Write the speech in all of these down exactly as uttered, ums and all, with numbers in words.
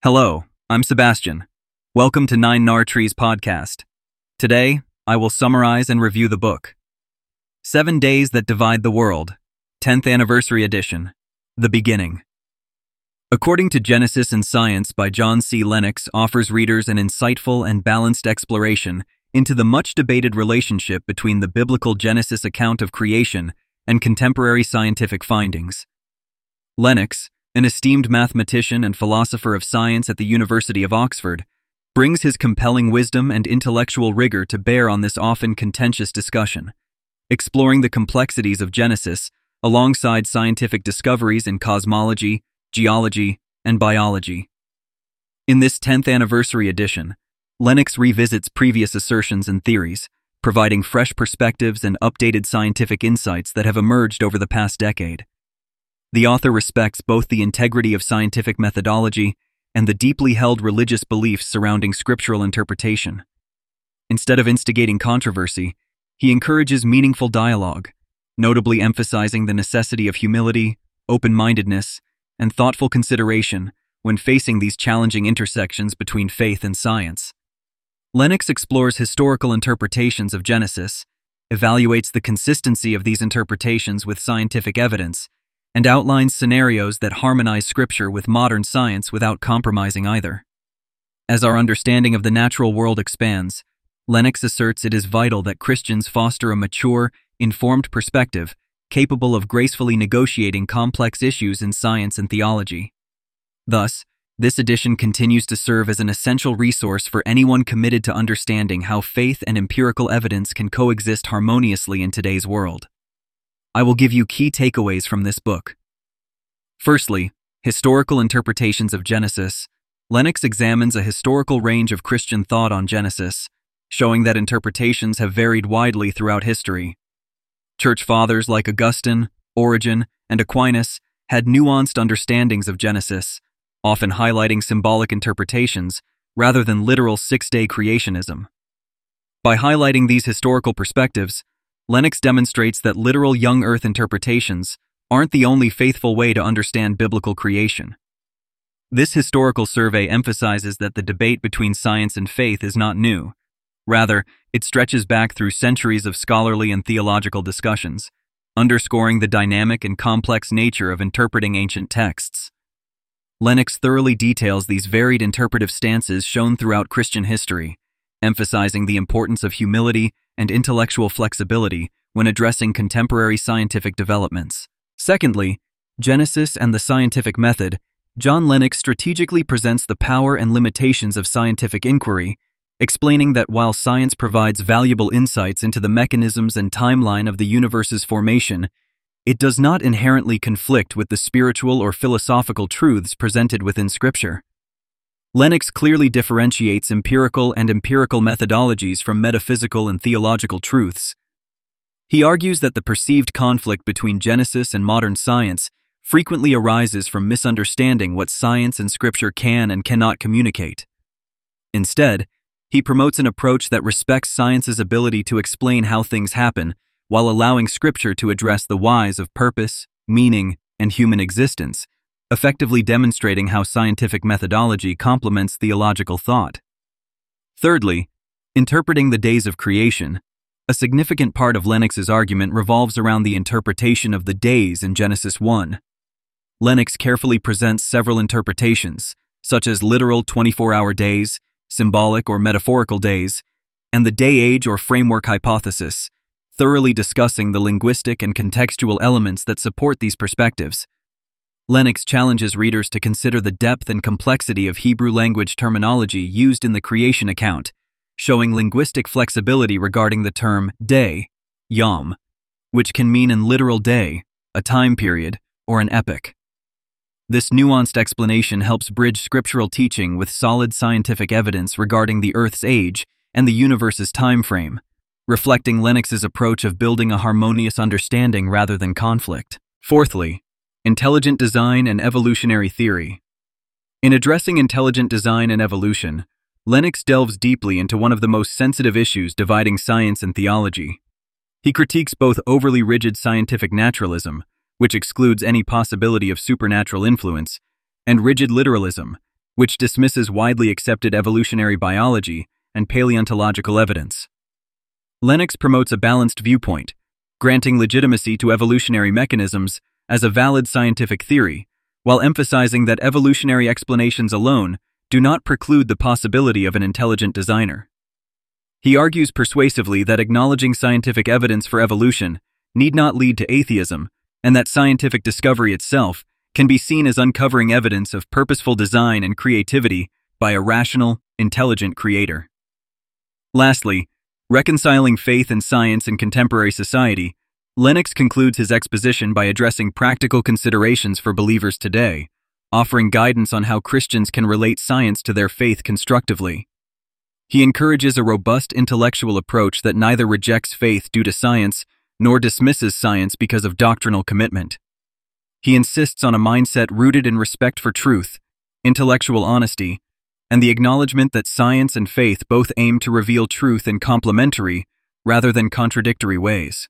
Hello, I'm Sebastian. Welcome to Nine Nar Trees podcast. Today, I will summarize and review the book, Seven Days That Divide the World, tenth Anniversary Edition, The Beginning. According to Genesis and Science by John C. Lennox, offers readers an insightful and balanced exploration into the much-debated relationship between the biblical Genesis account of creation and contemporary scientific findings. Lennox, an esteemed mathematician and philosopher of science at the University of Oxford, brings his compelling wisdom and intellectual rigor to bear on this often contentious discussion, exploring the complexities of Genesis alongside scientific discoveries in cosmology, geology, and biology. In this tenth anniversary edition, Lennox revisits previous assertions and theories, providing fresh perspectives and updated scientific insights that have emerged over the past decade. The author respects both the integrity of scientific methodology and the deeply held religious beliefs surrounding scriptural interpretation. Instead of instigating controversy, he encourages meaningful dialogue, notably emphasizing the necessity of humility, open-mindedness, and thoughtful consideration when facing these challenging intersections between faith and science. Lennox explores historical interpretations of Genesis, evaluates the consistency of these interpretations with scientific evidence, and outlines scenarios that harmonize scripture with modern science without compromising either. As our understanding of the natural world expands, Lennox asserts it is vital that Christians foster a mature, informed perspective capable of gracefully negotiating complex issues in science and theology. Thus, this edition continues to serve as an essential resource for anyone committed to understanding how faith and empirical evidence can coexist harmoniously in today's world. I will give you key takeaways from this book. Firstly, historical interpretations of Genesis. Lennox examines a historical range of Christian thought on Genesis, showing that interpretations have varied widely throughout history. Church fathers like Augustine, Origen, and Aquinas had nuanced understandings of Genesis, often highlighting symbolic interpretations rather than literal six-day creationism. By highlighting these historical perspectives, Lennox demonstrates that literal young earth interpretations aren't the only faithful way to understand biblical creation. This historical survey emphasizes that the debate between science and faith is not new. Rather, it stretches back through centuries of scholarly and theological discussions, underscoring the dynamic and complex nature of interpreting ancient texts. Lennox thoroughly details these varied interpretive stances shown throughout Christian history, emphasizing the importance of humility and intellectual flexibility when addressing contemporary scientific developments. Secondly, Genesis and the scientific method. John Lennox strategically presents the power and limitations of scientific inquiry, explaining that while science provides valuable insights into the mechanisms and timeline of the universe's formation, it does not inherently conflict with the spiritual or philosophical truths presented within Scripture. Lennox clearly differentiates empirical and empirical methodologies from metaphysical and theological truths. He argues that the perceived conflict between Genesis and modern science frequently arises from misunderstanding what science and Scripture can and cannot communicate. Instead, he promotes an approach that respects science's ability to explain how things happen, while allowing Scripture to address the whys of purpose, meaning, and human existence, effectively demonstrating how scientific methodology complements theological thought. Thirdly, interpreting the days of creation. A significant part of Lennox's argument revolves around the interpretation of the days in Genesis one. Lennox carefully presents several interpretations, such as literal twenty-four hour days, symbolic or metaphorical days, and the day-age or framework hypothesis, thoroughly discussing the linguistic and contextual elements that support these perspectives. Lennox challenges readers to consider the depth and complexity of Hebrew language terminology used in the creation account, showing linguistic flexibility regarding the term day, yom, which can mean an literal day, a time period, or an epoch. This nuanced explanation helps bridge scriptural teaching with solid scientific evidence regarding the Earth's age and the universe's time frame, reflecting Lennox's approach of building a harmonious understanding rather than conflict. Fourthly, intelligent design and evolutionary theory. In addressing intelligent design and evolution, Lennox delves deeply into one of the most sensitive issues dividing science and theology. He critiques both overly rigid scientific naturalism, which excludes any possibility of supernatural influence, and rigid literalism, which dismisses widely accepted evolutionary biology and paleontological evidence. Lennox promotes a balanced viewpoint, granting legitimacy to evolutionary mechanisms as a valid scientific theory, while emphasizing that evolutionary explanations alone do not preclude the possibility of an intelligent designer. He argues persuasively that acknowledging scientific evidence for evolution need not lead to atheism, and that scientific discovery itself can be seen as uncovering evidence of purposeful design and creativity by a rational, intelligent creator. Lastly, reconciling faith and science in contemporary society, Lennox concludes his exposition by addressing practical considerations for believers today, offering guidance on how Christians can relate science to their faith constructively. He encourages a robust intellectual approach that neither rejects faith due to science nor dismisses science because of doctrinal commitment. He insists on a mindset rooted in respect for truth, intellectual honesty, and the acknowledgement that science and faith both aim to reveal truth in complementary rather than contradictory ways.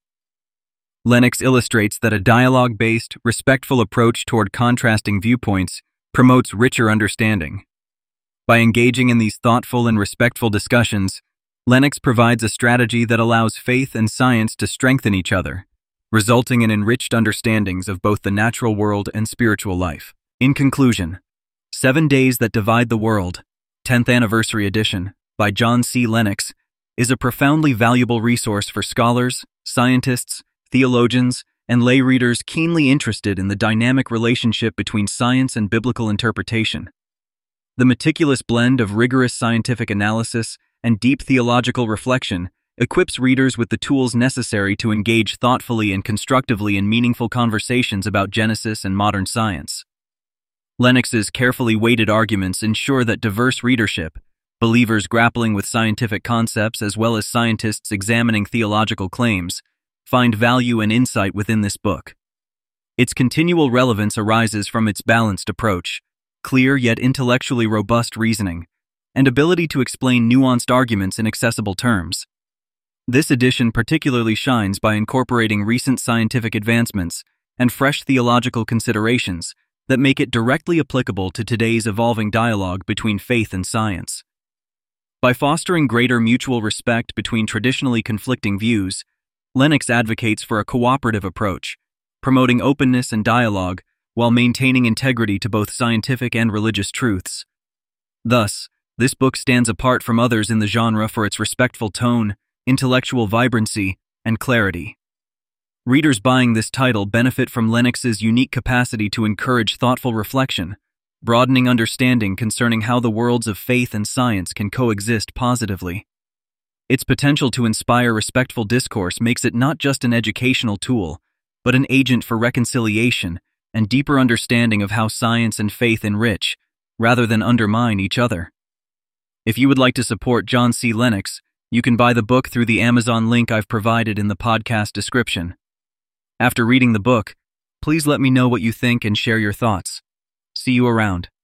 Lennox illustrates that a dialogue-based, respectful approach toward contrasting viewpoints promotes richer understanding. By engaging in these thoughtful and respectful discussions, Lennox provides a strategy that allows faith and science to strengthen each other, resulting in enriched understandings of both the natural world and spiritual life. In conclusion, Seven Days That Divide the World, tenth Anniversary Edition, by John C. Lennox, is a profoundly valuable resource for scholars, scientists, theologians, and lay readers keenly interested in the dynamic relationship between science and biblical interpretation. The meticulous blend of rigorous scientific analysis and deep theological reflection equips readers with the tools necessary to engage thoughtfully and constructively in meaningful conversations about Genesis and modern science. Lennox's carefully weighted arguments ensure that diverse readership, believers grappling with scientific concepts as well as scientists examining theological claims, find value and insight within this book. Its continual relevance arises from its balanced approach, clear yet intellectually robust reasoning, and ability to explain nuanced arguments in accessible terms. This edition particularly shines by incorporating recent scientific advancements and fresh theological considerations that make it directly applicable to today's evolving dialogue between faith and science. By fostering greater mutual respect between traditionally conflicting views, Lennox advocates for a cooperative approach, promoting openness and dialogue while maintaining integrity to both scientific and religious truths. Thus, this book stands apart from others in the genre for its respectful tone, intellectual vibrancy, and clarity. Readers buying this title benefit from Lennox's unique capacity to encourage thoughtful reflection, broadening understanding concerning how the worlds of faith and science can coexist positively. Its potential to inspire respectful discourse makes it not just an educational tool, but an agent for reconciliation and deeper understanding of how science and faith enrich, rather than undermine each other. If you would like to support John C. Lennox, you can buy the book through the Amazon link I've provided in the podcast description. After reading the book, please let me know what you think and share your thoughts. See you around.